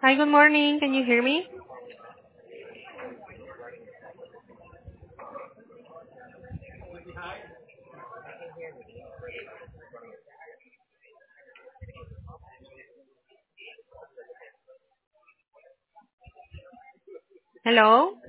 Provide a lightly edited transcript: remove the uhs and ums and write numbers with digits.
Hi, good morning. Can you hear me? Hello?